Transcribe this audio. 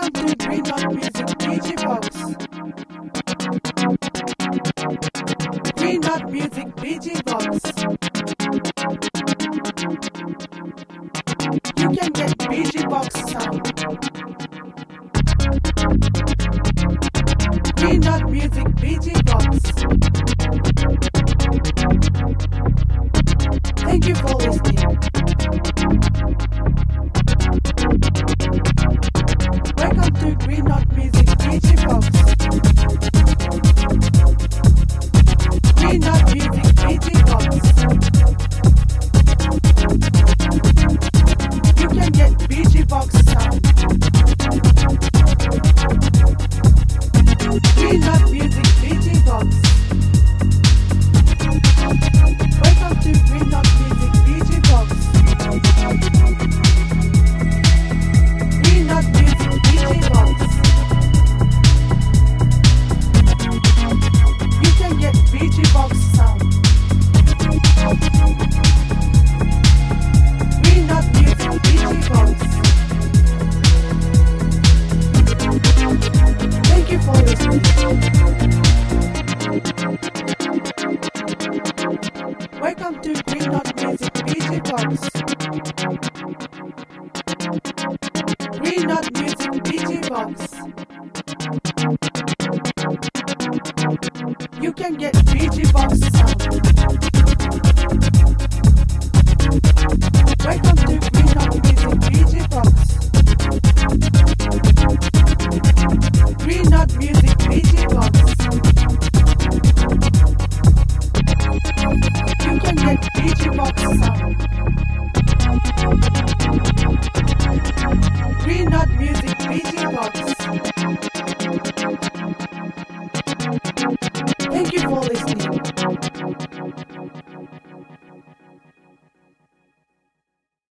Welcome to Green Dot Music DJ Box. Green Dot Music DJ Box. You can get BG Box sound. Green Dot Music BG Box. Thank you for listening. Welcome to Green Dot Music DJ Box. Green Dot Music DJ Box. You can get BG Box sound. Green Dot Music DJ Box. Welcome to Green Dot Music DJ Box. Green Dot Music DJ Box. You can get BG Box sound. Green Dot Music DJ Box. Thank you for listening. Welcome to Green Dot Music DJ Box. Green Dot Music DJ Box. You can get BG Box